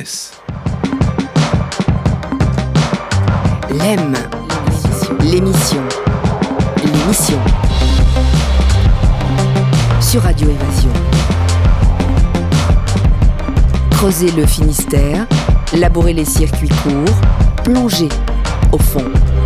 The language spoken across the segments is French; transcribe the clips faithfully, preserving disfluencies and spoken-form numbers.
jeunesse. L'E M, l'émission, l'émission, sur Radio Évasion. Creuser le Finistère, labourer les circuits courts, plonger au fond.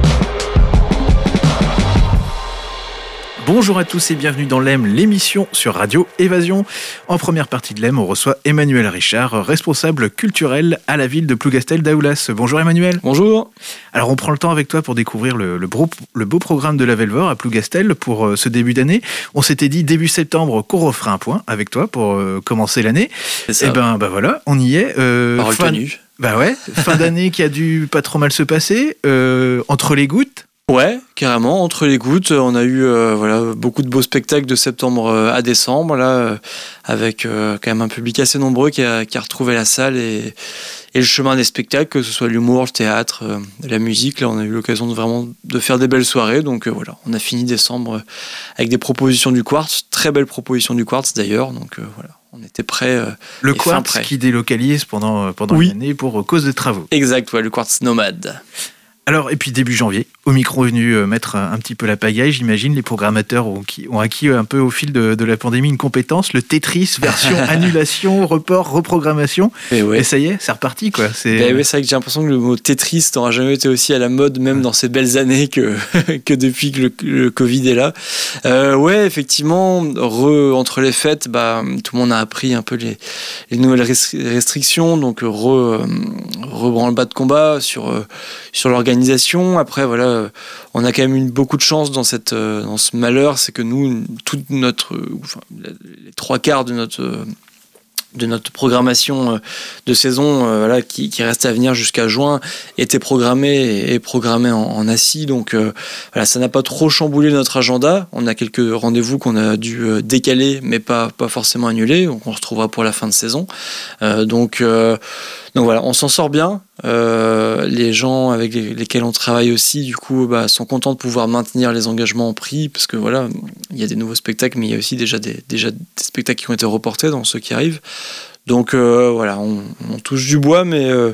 Bonjour à tous et bienvenue dans l'E M, l'émission sur Radio Évasion. En première partie de l'E M, on reçoit Emmanuel Richard, responsable culturel à la ville de Plougastel-Daoulas. Bonjour Emmanuel. Bonjour. Alors on prend le temps avec toi pour découvrir le, le, beau, le beau programme de la Velvor à Plougastel pour euh, ce début d'année. On s'était dit début septembre qu'on referait un point avec toi pour euh, commencer l'année. C'est ça. Et ben bah voilà, on y est. Euh, Parole fin, tenue. Bah ouais, fin d'année qui a dû pas trop mal se passer, euh, entre les gouttes. Ouais, carrément. Entre les gouttes, on a eu euh, voilà, beaucoup de beaux spectacles de septembre euh, à décembre, là, euh, avec euh, quand même un public assez nombreux qui a, qui a retrouvé la salle et, et le chemin des spectacles, que ce soit l'humour, le théâtre, euh, la musique. Là, on a eu l'occasion de vraiment de faire des belles soirées. Donc euh, voilà, on a fini décembre euh, avec des propositions du Quartz, très belles propositions du Quartz d'ailleurs. Donc euh, voilà. On était prêts. Euh, le Quartz qui délocalise pendant, pendant oui. l'année pour cause de travaux. Exact, ouais, le Quartz nomade. Alors, et puis début janvier, au micro est venu mettre un petit peu la pagaille, j'imagine. Les programmateurs ont, qui, ont acquis un peu au fil de, de la pandémie une compétence, le Tetris, version annulation, report, reprogrammation. Et, ouais. et ça y est, c'est reparti, quoi. C'est... Ben ouais, c'est vrai que j'ai l'impression que le mot Tetris n'aura jamais été aussi à la mode, même ouais. dans ces belles années que, que depuis que le, le Covid est là. Euh, ouais, effectivement, re, entre les fêtes, bah, tout le monde a appris un peu les, les nouvelles restrictions, donc re, rebranle-bas de combat sur, sur l'organisation. Après, voilà, on a quand même eu beaucoup de chance dans, cette, dans ce malheur, c'est que nous, toute notre, enfin, les trois quarts de notre, de notre programmation de saison, euh, voilà, qui, qui reste à venir jusqu'à juin, était programmée et, et programmée en, en assis. Donc, euh, voilà, ça n'a pas trop chamboulé notre agenda. On a quelques rendez-vous qu'on a dû euh, décaler, mais pas, pas forcément annuler. Donc, on se retrouvera pour la fin de saison. Euh, donc, euh, donc voilà, on s'en sort bien. Euh, les gens avec les, lesquels on travaille aussi, du coup, bah, sont contents de pouvoir maintenir les engagements pris, parce que voilà, il y a des nouveaux spectacles, mais il y a aussi déjà des, déjà des spectacles qui ont été reportés dans ceux qui arrivent. Donc euh, voilà, on, on touche du bois, mais euh,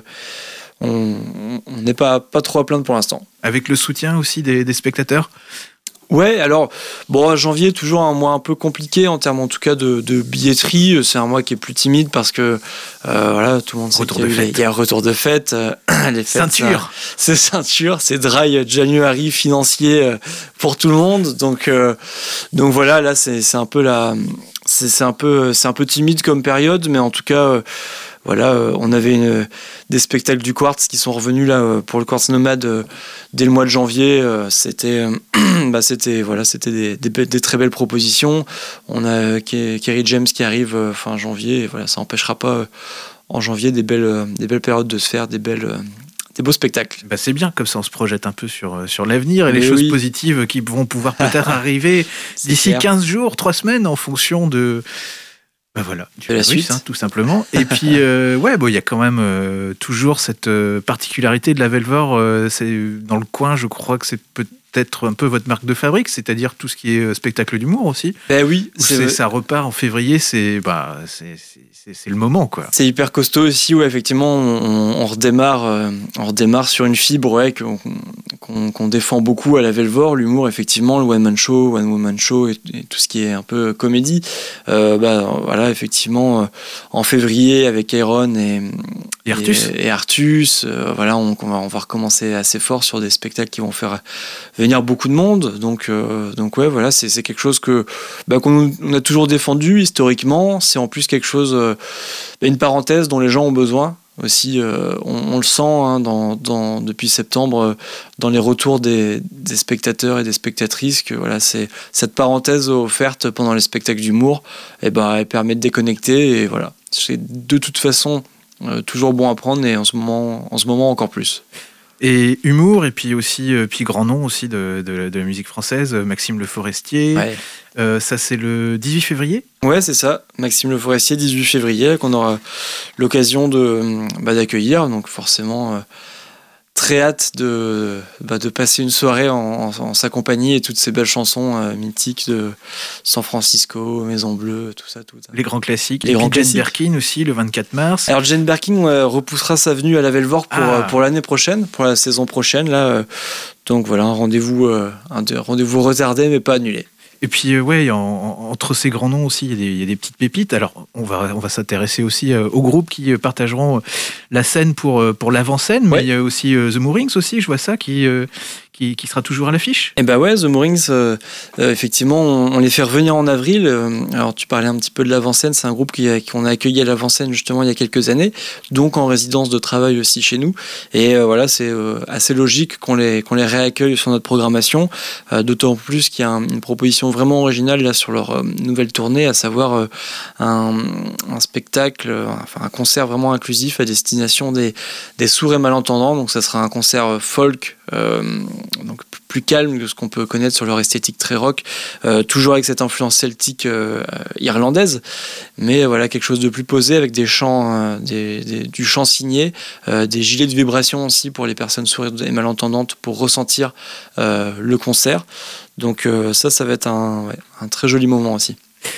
on n'est pas, pas trop à plaindre pour l'instant. Avec le soutien aussi des, des spectateurs ? Ouais, alors, bon, janvier, toujours un mois un peu compliqué en termes en tout cas de, de billetterie. C'est un mois qui est plus timide parce que, euh, voilà, tout le monde sait retour qu'il y a, de eu, il y a un retour de fête. Euh, les fêtes, ceinture. Ça, c'est ceinture, c'est dry January financier euh, pour tout le monde. Donc, euh, donc voilà, là, c'est, c'est un peu la, c'est, c'est un peu, c'est un peu timide comme période, mais en tout cas, euh, voilà, euh, on avait une, des spectacles du Quartz qui sont revenus là euh, pour le Quartz Nomade euh, dès le mois de janvier. Euh, c'était, euh, bah, c'était, voilà, c'était des, des, des très belles propositions. On a euh, Kerry James qui arrive euh, fin janvier. Et voilà, ça n'empêchera pas euh, en janvier des belles, euh, des belles périodes de se faire des belles. Euh, Des beaux spectacles. Bah c'est bien, comme ça on se projette un peu sur, sur l'avenir et Mais les choses oui. positives qui vont pouvoir peut-être arriver d'ici clair. quinze jours, trois semaines en fonction de, bah voilà, du de la virus, suite. Hein, tout simplement. Et puis, euh, ouais, bon, il y a quand même euh, toujours cette euh, particularité de la Velvor. Euh, c'est, dans le coin, je crois que c'est peut-être un peu votre marque de fabrique, c'est-à-dire tout ce qui est spectacle d'humour aussi. Ben oui, c'est, c'est ça repart en février, c'est, bah, c'est, c'est, c'est, c'est le moment, quoi. C'est hyper costaud aussi, ouais, effectivement, on, on, redémarre, euh, on redémarre sur une fibre ouais, qu'on, qu'on, qu'on défend beaucoup à la Velvor, l'humour, effectivement, le one-man show, one-woman show et, et tout ce qui est un peu comédie. Euh, bah, voilà, effectivement, euh, en février, avec Aaron et, et Artus, et, et Artus euh, voilà, on, on, va, on va recommencer assez fort sur des spectacles qui vont faire venir beaucoup de monde. Donc, euh, donc ouais, voilà, c'est, c'est quelque chose que, bah, qu'on on a toujours défendu historiquement. C'est en plus quelque chose, euh, une parenthèse dont les gens ont besoin. Aussi, euh, on, on le sent hein, dans, dans, depuis septembre euh, dans les retours des, des spectateurs et des spectatrices que voilà, c'est, cette parenthèse offerte pendant les spectacles d'humour, et ben, elle permet de déconnecter et voilà. C'est de toute façon euh, toujours bon à prendre et en ce moment, en ce moment encore plus. Et humour, et puis aussi euh, puis grand nom aussi de, de, de la musique française, Maxime Le Forestier. Ouais. Euh, ça, c'est le dix-huit février ? Ouais, c'est ça. Maxime Le Forestier, dix-huit février, qu'on aura l'occasion de, bah, d'accueillir. Donc forcément, euh, très hâte de, bah, de passer une soirée en, en, en sa compagnie et toutes ces belles chansons euh, mythiques de San Francisco, Maison Bleue, tout ça, tout ça. Les grands classiques. Les et grands puis classiques. Jane Birkin aussi, le vingt-quatre mars. Alors Jane Birkin euh, repoussera sa venue à la Velvor pour, Ah. euh, pour l'année prochaine, pour la saison prochaine. Là, euh, donc voilà, un rendez-vous, euh, un rendez-vous retardé mais pas annulé. Et puis, euh, ouais, en, en, entre ces grands noms aussi, il y, a des, il y a des petites pépites. Alors, on va, on va s'intéresser aussi euh, aux groupes qui euh, partageront euh, la scène pour, euh, pour l'avant-scène. Mais Ouais. il y a aussi euh, The Moorings aussi, je vois ça, qui, euh, qui, qui sera toujours à l'affiche. Et bah ouais, The Moorings, euh, euh, effectivement, on, on les fait revenir en avril. Euh, alors, tu parlais un petit peu de l'avant-scène. C'est un groupe qui a, qu'on a accueilli à l'avant-scène justement il y a quelques années, donc en résidence de travail aussi chez nous. Et euh, voilà, c'est euh, assez logique qu'on les, qu'on les réaccueille sur notre programmation, euh, d'autant plus qu'il y a un, une proposition vraiment originale là sur leur euh, nouvelle tournée, à savoir euh, un, un spectacle, euh, enfin un concert vraiment inclusif à destination des, des sourds et malentendants. Donc ça sera un concert folk, euh, donc plus calme que ce qu'on peut connaître sur leur esthétique très rock, euh, toujours avec cette influence celtique euh, irlandaise, mais voilà, quelque chose de plus posé avec des chants, euh, des, des, du chant signé, euh, des gilets de vibration aussi pour les personnes sourdes et malentendantes pour ressentir euh, le concert. Donc euh, ça, ça va être un, ouais, un très joli moment aussi.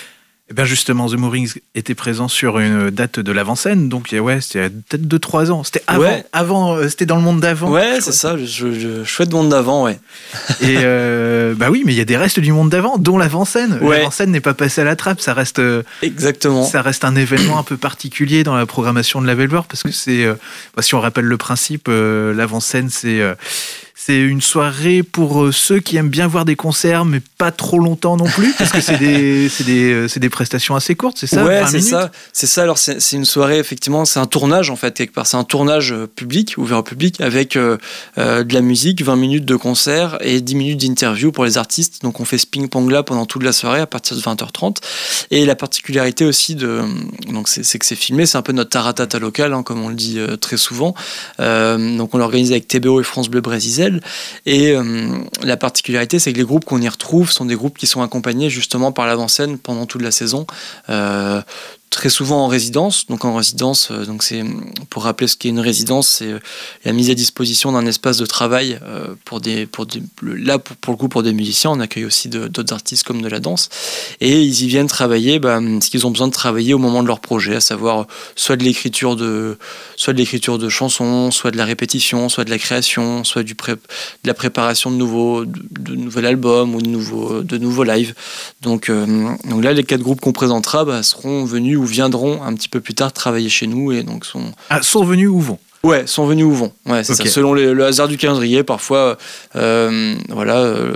Et bien justement, The Moorings était présent sur une date de l'avant-scène, donc ouais, c'était peut-être deux trois ans. C'était avant, Ouais. avant euh, c'était dans le monde d'avant. Ouais, c'est ça, je, je, chouette monde d'avant, ouais. Et euh, bah oui, mais il y a des restes du monde d'avant, dont l'avant-scène. Ouais. L'avant-scène n'est pas passée à la trappe, ça reste, euh, Exactement. ça reste un événement un peu particulier dans la programmation de la Velvor, parce que c'est, euh, bah, si on rappelle le principe, euh, l'avant-scène, c'est euh, c'est une soirée pour euh, ceux qui aiment bien voir des concerts, mais pas trop longtemps non plus, parce que c'est des, c'est des, euh, c'est des prestations assez courtes, c'est ça, Ouais, vingt c'est minutes. ça. C'est ça. Alors, c'est, c'est une soirée, effectivement, c'est un tournage, en fait, quelque part. C'est un tournage euh, public, ouvert au public, avec euh, euh, de la musique, vingt minutes de concert et dix minutes d'interview pour les artistes. Donc, on fait ce ping-pong là pendant toute la soirée, à partir de vingt heures trente. Et la particularité aussi, de, donc c'est, c'est que c'est filmé, c'est un peu notre taratata local, hein, comme on le dit euh, très souvent. Euh, donc, on l'organise avec T B O et France Bleu Brésil. Et euh, la particularité, c'est que les groupes qu'on y retrouve sont des groupes qui sont accompagnés justement par l'avant-scène pendant toute la saison. Euh, très souvent en résidence. Donc en résidence, euh, donc c'est, pour rappeler ce qu'est une résidence, c'est euh, la mise à disposition d'un espace de travail euh, pour des, pour des, là pour, pour le coup pour des musiciens. On accueille aussi de, d'autres artistes comme de la danse, et ils y viennent travailler bah, ce qu'ils ont besoin de travailler au moment de leur projet, à savoir soit de l'écriture de, soit de l'écriture de chansons, soit de la répétition, soit de la création, soit du pré, de la préparation de nouveaux, de, de nouvel album ou de nouveaux, de nouveaux lives. Donc, euh, donc là, les quatre groupes qu'on présentera bah, seront venus ou viendront un petit peu plus tard travailler chez nous, et donc sont Ah, sont venus ou vont? ouais sont venus ou vont, ouais c'est Okay. ça, selon les, le hasard du calendrier. Parfois euh, voilà euh,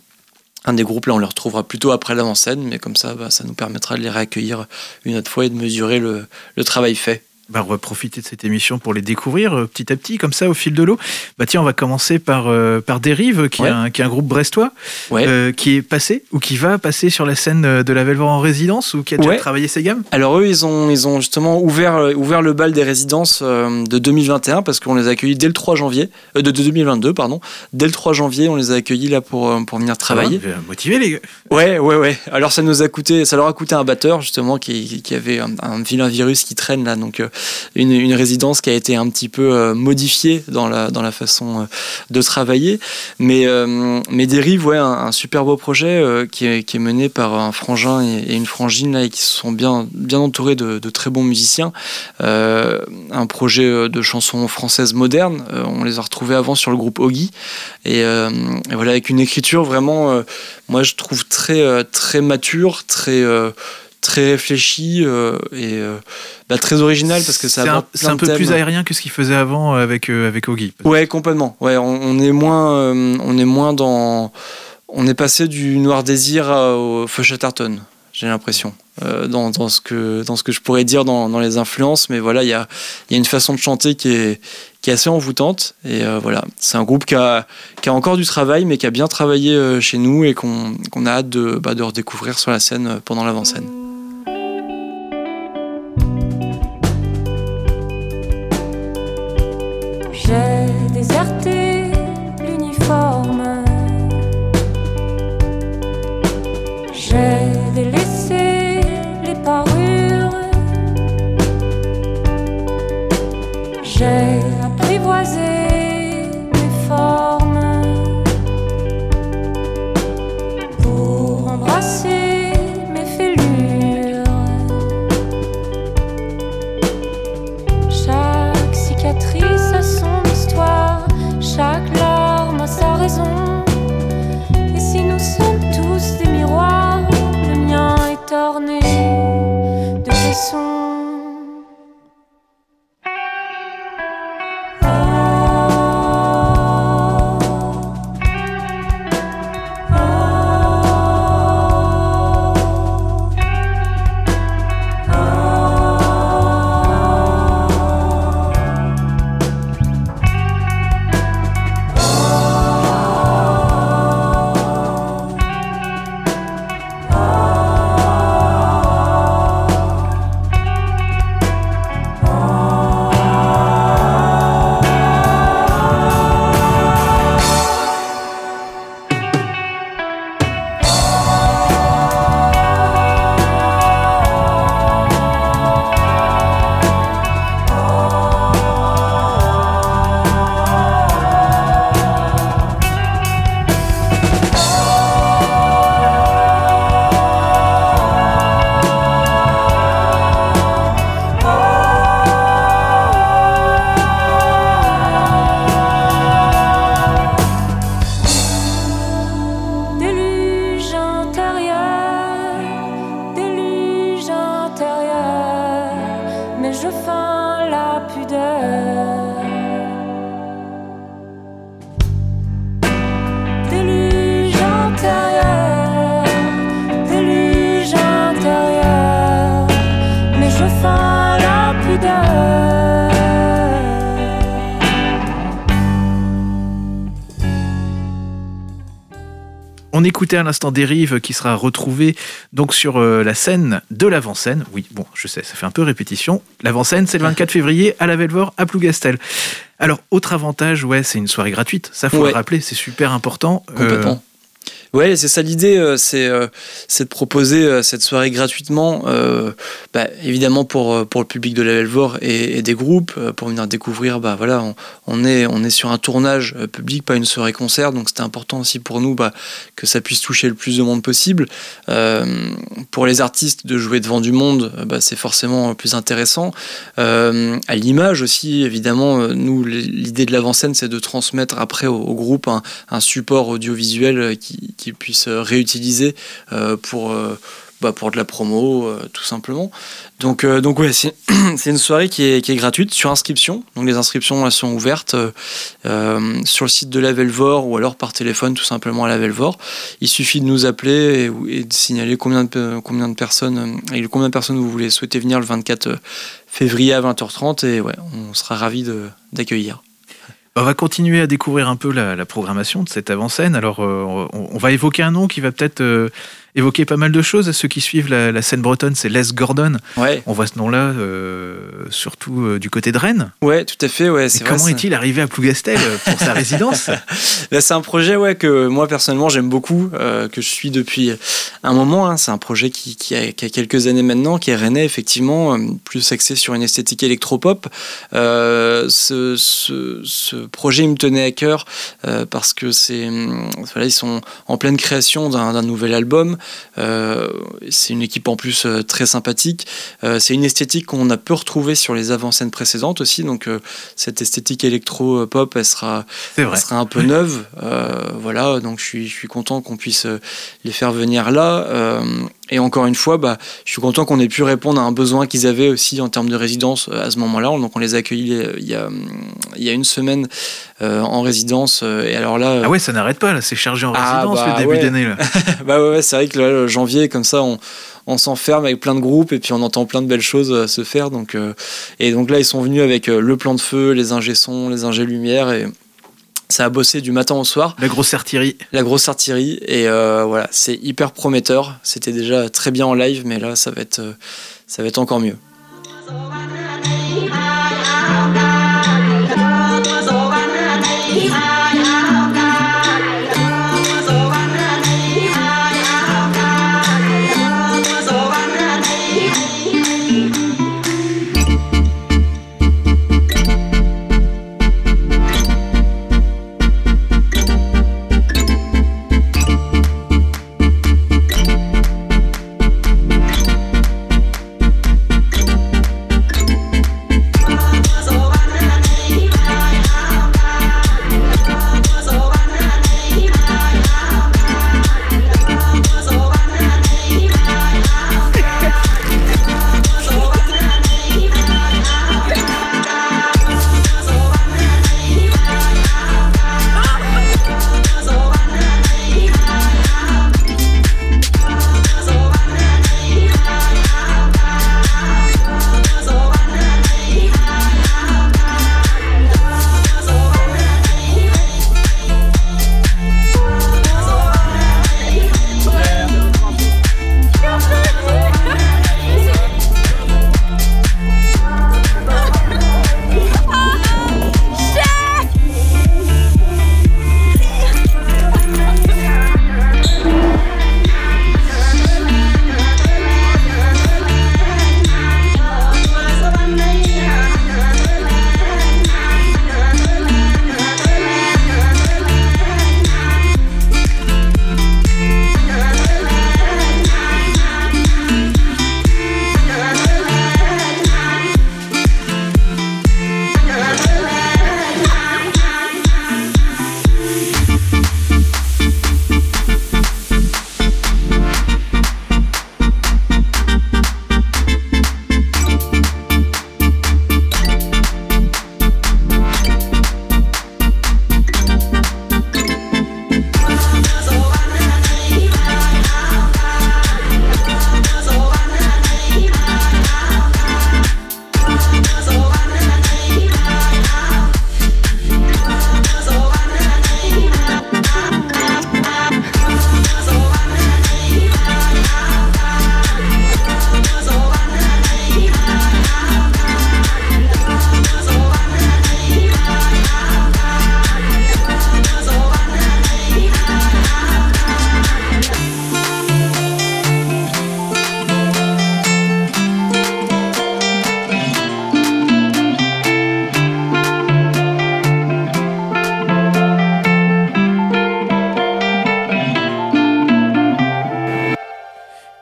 un des groupes là on les retrouvera plutôt après l'avant-scène, mais comme ça bah, ça nous permettra de les réaccueillir une autre fois et de mesurer le, le travail fait. Bah, on va profiter de cette émission pour les découvrir euh, petit à petit, comme ça, au fil de l'eau. Bah, tiens, on va commencer par, euh, par Dérive, qui, Ouais. est un, qui est un groupe brestois, Ouais. euh, qui est passé ou qui va passer sur la scène de la Velvor en résidence, ou qui a déjà Ouais. travaillé ses gammes. Alors eux, ils ont, ils ont justement ouvert, euh, ouvert le bal des résidences euh, de deux mille vingt et un, parce qu'on les a accueillis dès le trois janvier, euh, de, de deux mille vingt-deux, pardon. Dès le trois janvier, on les a accueillis là pour, euh, pour venir travailler. Ah, motivé, les gars. Ouais, ouais, ouais. Alors ça nous a coûté, ça leur a coûté un batteur justement qui, qui avait un, un vilain virus qui traîne là, donc euh, une, une résidence qui a été un petit peu euh, modifiée dans la dans la façon euh, de travailler. Mais euh, mais Dérive, ouais, un, un super beau projet euh, qui est qui est mené par un frangin et, et une frangine là, et qui se sont bien bien entourés de, de très bons musiciens. Euh, un projet de chansons françaises modernes. Euh, on les a retrouvés avant sur le groupe Ogi, et, euh, et voilà, avec une écriture vraiment, euh, moi je trouve très euh, très mature, très euh, très réfléchi euh, et euh, bah, très original, parce que ça c'est un, aborde c'est plein un de peu thèmes. plus aérien que ce qu'il faisait avant avec, euh, avec Ogi. Ouais, complètement. Ouais, on, on est moins, euh, on est moins dans, on est passé du Noir Désir à- au Feu Chatterton, j'ai l'impression, euh, dans, dans ce que dans ce que je pourrais dire dans, dans les influences. Mais voilà, il y a il y a une façon de chanter qui est qui est assez envoûtante, et euh, voilà, c'est un groupe qui a qui a encore du travail, mais qui a bien travaillé euh, chez nous, et qu'on qu'on a hâte de bah, de redécouvrir sur la scène euh, pendant l'avant-scène. J'ai déserté l'uniforme, j'ai délaissé les parures, j'ai apprivoisé Déluge intérieur, déluge intérieur, mais je feins la pudeur. On écoutait à l'instant Dérive qui sera retrouvé donc sur euh, la scène de l'avant-scène. Oui, bon, je sais, ça fait un peu répétition. L'avant-scène, c'est le vingt-quatre février à la Velvore à Plougastel. Alors, autre avantage, ouais, c'est une soirée gratuite. Ça, faut Ouais. le rappeler, c'est super important. Complètement. Euh, Ouais, c'est ça l'idée, euh, c'est, euh, c'est de proposer euh, cette soirée gratuitement, euh, bah, évidemment pour, euh, pour le public de la Velvore et, et des groupes, euh, pour venir découvrir, bah, voilà, on, on, est, on est sur un tournage euh, public, pas une soirée concert, donc c'était important aussi pour nous bah, que ça puisse toucher le plus de monde possible. Euh, pour les artistes, de jouer devant du monde, euh, bah, c'est forcément plus intéressant. Euh, à l'image aussi, évidemment, euh, nous, l'idée de l'avant-scène, c'est de transmettre après au, au groupe un, un support audiovisuel euh, qui qu'ils puissent réutiliser euh, pour, euh, bah, pour de la promo, euh, tout simplement. Donc, euh, donc ouais, c'est, c'est une soirée qui est, qui est gratuite sur inscription. Donc les inscriptions elles sont ouvertes euh, sur le site de la Velvore ou alors par téléphone tout simplement à la Velvore. Il suffit de nous appeler et, et de signaler combien de, combien de personnes, avec combien de personnes vous voulez souhaiter venir le vingt-quatre février à vingt heures trente et ouais, on sera ravis de, d'accueillir. On va continuer à découvrir un peu la, la programmation de cette avant-scène. Alors, euh, on, on va évoquer un nom qui va peut-être euh, évoquer pas mal de choses. Ceux qui suivent la, la scène bretonne, c'est Les Gordon. Ouais. On voit ce nom-là euh, surtout euh, du côté de Rennes. Ouais, tout à fait. Ouais, c'est Et vrai, comment c'est... est-il arrivé à Plougastel pour sa résidence? Là, c'est un projet ouais, que moi, personnellement, j'aime beaucoup, euh, que je suis depuis un moment. Hein. C'est un projet qui, qui, a, qui a quelques années maintenant, qui est rennais, effectivement, euh, plus axé sur une esthétique électropop. Euh, ce, ce, ce projet, il me tenait à cœur euh, parce que c'est, voilà, ils sont en pleine création d'un, d'un nouvel album. Euh, c'est une équipe en plus euh, très sympathique. Euh, c'est une esthétique qu'on a peu retrouvée sur les avant-scènes précédentes aussi. Donc, euh, cette esthétique électro-pop, elle sera, C'est vrai. elle sera un peu neuve. Euh, voilà, donc je suis, je suis content qu'on puisse les faire venir là. Euh, et encore une fois, bah, je suis content qu'on ait pu répondre à un besoin qu'ils avaient aussi en termes de résidence à ce moment-là. Donc, on les a accueillis il y a, il y a une semaine euh, en résidence. Et alors là, Ah ouais, ça n'arrête pas, là. C'est chargé en Ah, résidence bah, le début ouais. d'année. Là. bah ouais, ouais, c'est vrai que là, le janvier, comme ça, on, on s'enferme avec plein de groupes et puis on entend plein de belles choses euh, se faire. Donc, euh, et donc là, ils sont venus avec euh, le plan de feu, les ingé sons, les ingé lumière et ça a bossé du matin au soir. La grosse artillerie. La grosse artillerie et euh, voilà, c'est hyper prometteur. C'était déjà très bien en live, mais là, ça va être, euh, ça va être encore mieux.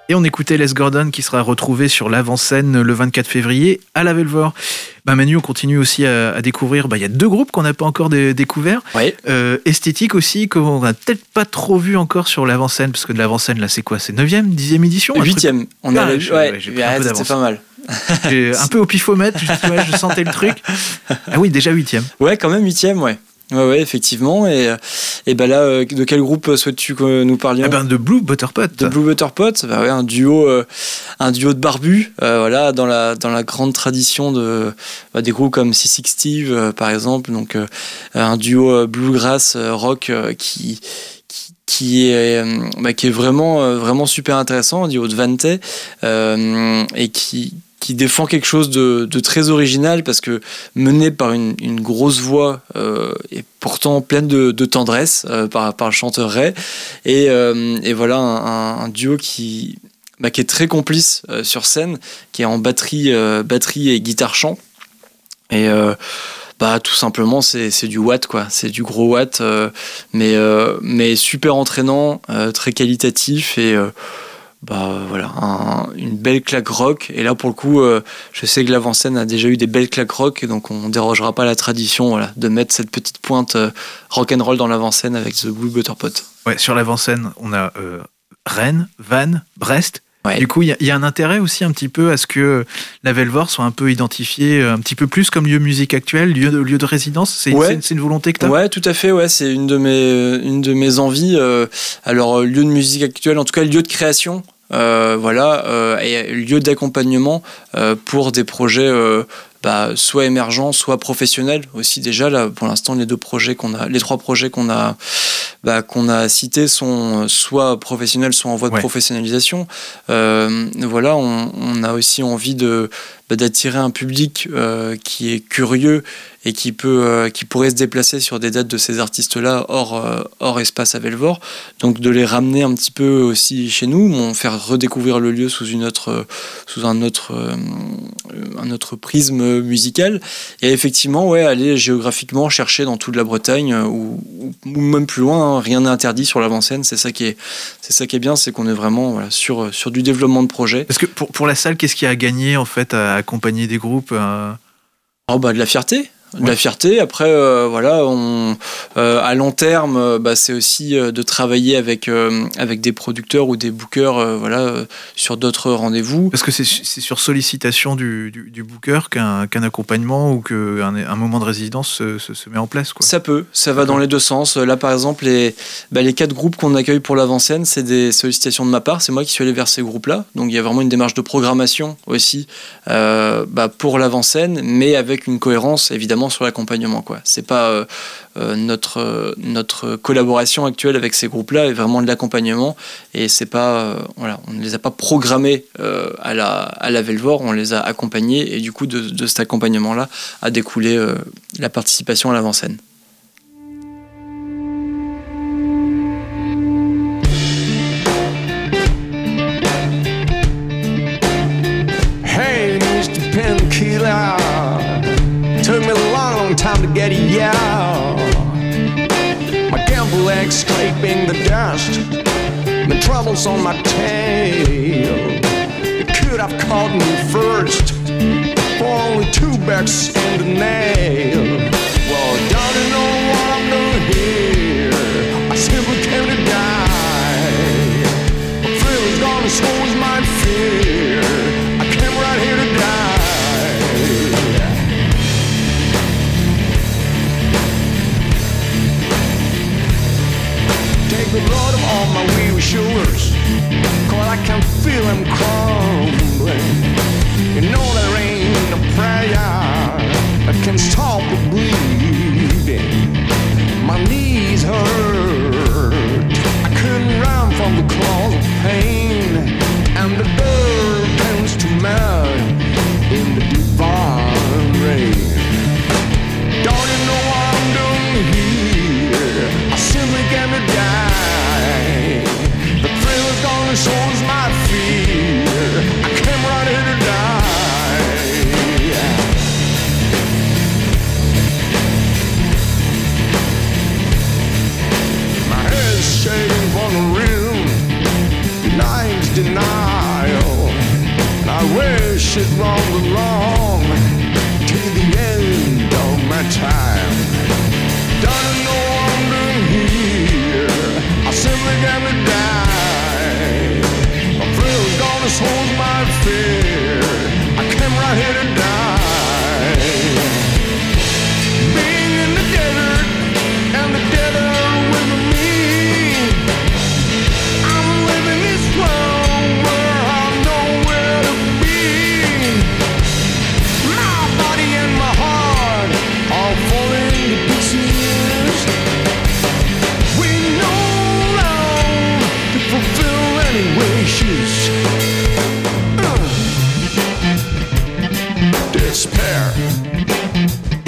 Et on écoutait Les Gordon qui sera retrouvé sur l'avant-scène le vingt-quatre février à la Velvor. Bah Manu, on continue aussi à, à découvrir. Bah, y a deux groupes qu'on n'a pas encore dé- découverts. Oui. Euh, Esthétique aussi, qu'on n'a peut-être pas trop vu encore sur l'avant-scène, parce que de l'avant-scène, là, c'est quoi? C'est neuvième, dixième édition? Huitième. On Ah, a je- ouais, ouais, j'ai pris un ouais, peu c'était d'avance. pas mal. J'ai un peu au pifomètre, je, ouais, je sentais le truc. Ah oui, déjà huitième. Ouais, quand même huitième, ouais. Ouais, ouais, effectivement. Et, et bah là, euh, de quel groupe souhaites-tu que nous parlions? Eh ben, de Blue Butterpot. De Blue Butterpot, bah ouais, un duo, euh, un duo de barbus, euh, voilà, dans la dans la grande tradition de bah, des groupes comme C soixante, euh, par exemple, donc euh, un duo euh, bluegrass euh, rock euh, qui qui qui est euh, bah, qui est vraiment euh, vraiment super intéressant, un duo de Vante, euh, et qui qui défend quelque chose de, de très original parce que mené par une, une grosse voix euh, et pourtant pleine de, de tendresse euh, par, par le chanteur Ray, et, euh, et voilà un, un duo qui, bah, qui est très complice euh, sur scène, qui est en batterie, euh, batterie et guitare chant, et euh, bah, tout simplement c'est, c'est du watt quoi, c'est du gros watt, euh, mais, euh, mais super entraînant, euh, très qualitatif, et euh, bah voilà, un, une belle claque rock. Et là pour le coup, euh, je sais que l'avant-scène a déjà eu des belles claques rock, et donc on dérogera pas à la tradition, voilà, de mettre cette petite pointe euh, rock'n'roll dans l'avant-scène avec The Blue Butterpot. Ouais, sur l'avant-scène, on a euh, Rennes, Vannes, Brest. Ouais. Du coup, il y, y a un intérêt aussi un petit peu à ce que la Velvor soit un peu identifiée un petit peu plus comme lieu de musique actuel, lieu de, lieu de résidence. C'est, Ouais. c'est, c'est une volonté que tu as? Ouais, tout à fait. Ouais, c'est une de mes, une de mes envies. Euh, alors, lieu de musique actuel, en tout cas, lieu de création. Euh, voilà, euh, et lieu d'accompagnement euh, pour des projets euh, bah, soit émergents, soit professionnels aussi. Déjà là, pour l'instant, les deux projets qu'on a, les trois projets qu'on a, bah, qu'on a cités sont soit professionnels, soit en voie de Ouais. professionnalisation. Euh, voilà, on, on a aussi envie de bah, d'attirer un public euh, qui est curieux et qui peut, euh, qui pourrait se déplacer sur des dates de ces artistes-là hors, euh, hors espace à Velvor. Donc de les ramener un petit peu aussi chez nous, on faire redécouvrir le lieu sous une autre, sous un autre, euh, un autre prisme musical. Et effectivement, ouais, aller géographiquement chercher dans toute la Bretagne euh, ou, ou même plus loin, hein, rien n'est interdit sur l'avant-scène. C'est ça qui est, c'est ça qui est bien, c'est qu'on est vraiment voilà, sur, sur du développement de projet. Parce que pour, pour la salle, qu'est-ce qui a gagné en fait à accompagner des groupes euh... Oh bah de la fierté. De Ouais. la fierté. Après, euh, voilà, on, euh, à long terme, euh, bah, c'est aussi euh, de travailler avec, euh, avec des producteurs ou des bookers euh, voilà, euh, sur d'autres rendez-vous. Parce que c'est, c'est sur sollicitation du, du, du booker qu'un, qu'un accompagnement ou qu'un un moment de résidence se, se, se met en place, quoi. Ça peut, ça va dans les deux sens. Là, par exemple, les, bah, les quatre groupes qu'on accueille pour l'avant-scène, c'est des sollicitations de ma part. C'est moi qui suis allé vers ces groupes-là. Donc, il y a vraiment une démarche de programmation aussi euh, bah, pour l'avant-scène, mais avec une cohérence, évidemment, sur l'accompagnement, quoi. C'est pas euh, euh, notre, euh, notre collaboration actuelle avec ces groupes-là est vraiment de l'accompagnement, et c'est pas, euh, voilà, on ne les a pas programmés euh, à la, à la Velvor, on les a accompagnés, et du coup, de, de cet accompagnement-là a découlé euh, la participation à l'avant-scène. Hey, Mister Painkiller, took me a long, long time to get you. My gamble leg scraping the dust, my troubles on my tail. You could have caught me first for only two bucks and a nail. Well, don't you know what I'm doing here? I simply came to die. My thrill is gone, so is my fear. I came right here to die. Take the load of all my weary shoulders, cause I can feel them crumbling. You know there ain't a prayer that can stop the bleeding. My knees hurt, I couldn't run from the claws of pain, and the dirt turns to mud in the divine rain. Don't you know what I'm doing here? I simply came to die. The thrill is gone and so is my fear. I came right here to die.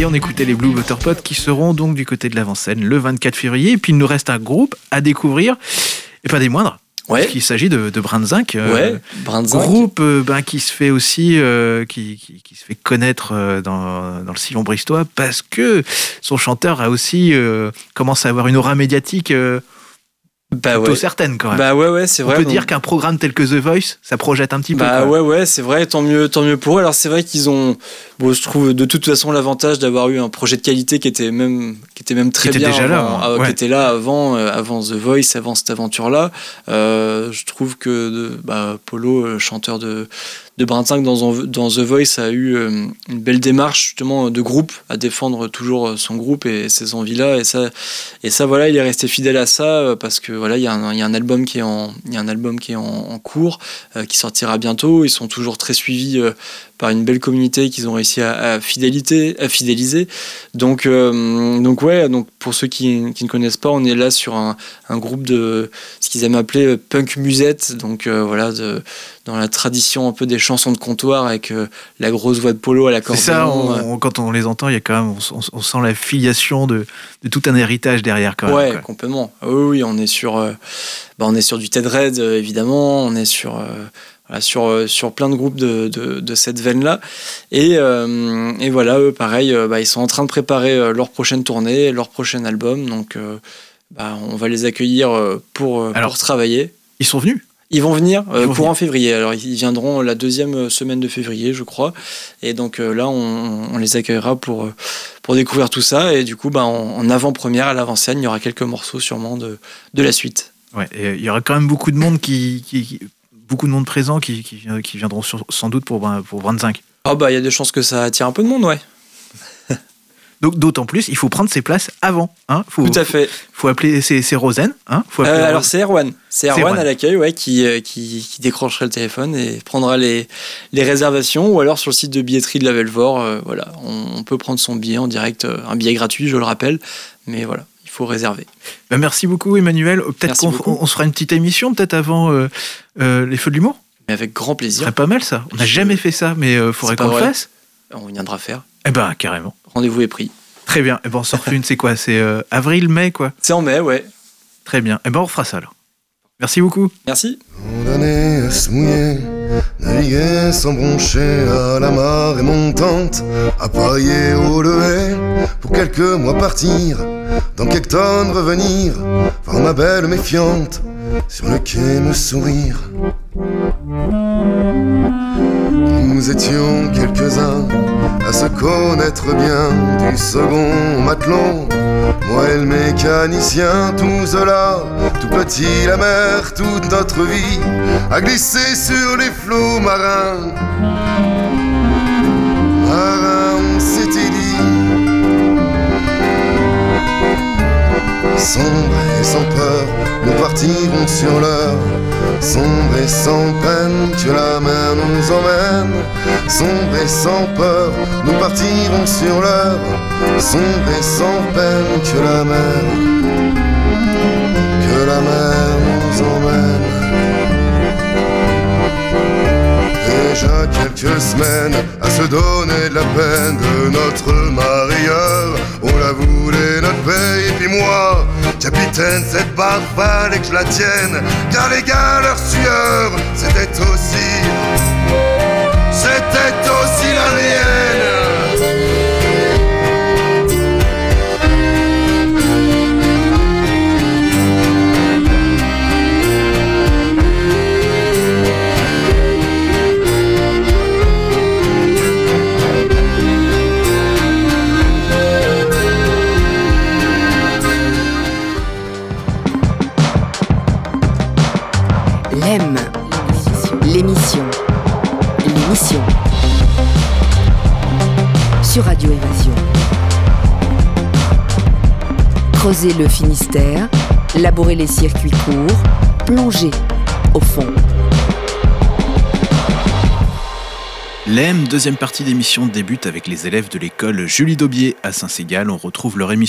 on écoutait les Blue Butterpot qui seront donc du côté de l'avant-scène le vingt-quatre février. Et puis il nous reste un groupe à découvrir, et pas des moindres. Ouais. Parce qu'il s'agit de, de Brandzinc, euh, Ouais, Brandzinc. groupe euh, ben, qui se fait aussi euh, qui, qui, qui se fait connaître euh, dans, dans le sillon bristois parce que son chanteur a aussi euh, commencé à avoir une aura médiatique euh, Bah plutôt ouais. certaine quand même. Bah ouais, ouais, c'est On vrai. peut donc- dire qu'un programme tel que The Voice, ça projette un petit peu. Bah quoi. ouais, ouais, c'est vrai, tant mieux, tant mieux pour eux. Alors c'est vrai qu'ils ont, bon, je trouve de toute façon l'avantage d'avoir eu un projet de qualité qui était même, qui était même très Qui était bien, déjà là, avant, hein, ah, ouais. qui était là avant, euh, avant The Voice, avant cette aventure-là. Euh, je trouve que de, bah, Polo, le chanteur de de Brandzinc dans, dans The Voice, a eu euh, une belle démarche justement de groupe, à défendre toujours son groupe et ses envies-là. Et ça, et ça, voilà, il est resté fidèle à ça euh, parce que voilà, il y a un, il y a un album qui est en, il y a un album qui est en, en cours, euh, qui sortira bientôt. Ils sont toujours très suivis euh, par une belle communauté qu'ils ont réussi à, à, fidélité, à fidéliser. Donc, euh, donc ouais, donc pour ceux qui, qui ne connaissent pas, on est là sur un, un groupe de ce qu'ils aiment appeler punk musette. Donc euh, voilà, de, dans la tradition un peu des chansons de comptoir avec euh, la grosse voix de Polo à C'est l'accordéon. ça, on- on- quand on les entend, il y a quand même, on, on- on sent la filiation de, de tout un héritage derrière quand même. Ouais, quoi. complètement. Ah oui, oui, on est sur, euh, bah, on est sur du Ted Red, euh, évidemment. On est sur, euh, voilà, sur, euh, sur plein de groupes de, de, de cette veine-là. Et, euh, et voilà, eux, pareil, euh, bah, ils sont en train de préparer euh, leur prochaine tournée, leur prochain album. Donc, euh, bah, on va les accueillir euh, pour, euh, Alors, pour travailler. Ils sont venus. Ils vont venir euh, Ils vont pour venir. en février. Alors, ils viendront la deuxième semaine de février, je crois. Et donc euh, là, on, on les accueillera pour, euh, pour découvrir tout ça. Et du coup, bah, en, en avant-première, à l'avant-scène, il y aura quelques morceaux sûrement de, de la suite. Ouais, et il y aura quand même beaucoup de monde qui, qui- qui- beaucoup de monde présent qui, qui, qui viendront sur- sans doute pour pour Brandzinc. Ah bah, il y a des chances que ça attire un peu de monde, ouais. Donc d'autant plus, il faut prendre ses places avant. Hein. Faut, Tout à fait. faut appeler c'est c'est Rosen. Hein. Faut appeler Euh, Rosen. alors c'est Erwan, c'est C'est Erwan Erwan. à l'accueil, ouais, qui, euh, qui, qui décrochera le téléphone et prendra les, les réservations, ou alors sur le site de billetterie de la Velvor, euh, voilà, on, on peut prendre son billet en direct, euh, un billet gratuit, je le rappelle, mais voilà, il faut réserver. Ben, merci beaucoup Emmanuel. Peut-être Merci qu'on beaucoup. on se fera une petite émission peut-être avant euh, euh, les Feux de l'humour. Mais avec grand Ce plaisir, serait pas mal ça. On n'a Je- jamais fait ça, mais il faudrait C'est pas qu'on le vrai. fasse. on viendra faire. Eh ben carrément. Rendez-vous est pris. Très bien. Eh ben on sort une. C'est quoi? C'est euh, avril, mai quoi. C'est en mai, ouais. Très bien. Eh ben on refera ça alors. Merci beaucoup. Merci. Condamné à se mouiller, naviguer sans broncher à la marée montante, à parier au lever, pour quelques mois partir, dans quelques tonnes revenir, voir ma belle méfiante, sur le quai me sourire. Nous étions quelques-uns à se connaître bien, du second matelot, moi et le mécanicien, tous là, tout petit la mer, toute notre vie, à glisser sur les flots marins. Marins, on s'était dit, sombre et sans peur, nous partirons sur l'heure. Sombre et sans peine, que la mer nous emmène. Sombre et sans peur, nous partirons sur l'heure. Sombre et sans peine, que la mer, que la mer nous emmène. Déjà quelques semaines à se donner de la peine de notre marieur. On la voulait notre paye et puis moi, capitaine, cette barre fallait que je la tienne. Car les gars, leur sueur, c'était aussi, c'était aussi la mienne. L'aime. L'émission. L'émission. Sur Radio Évasion. Creuser le Finistère, labourer les circuits courts, plonger au fond. L'E M, deuxième partie d'émission, débute avec les élèves de l'école Julie Daubier à Saint-Ségal. On retrouve leur émission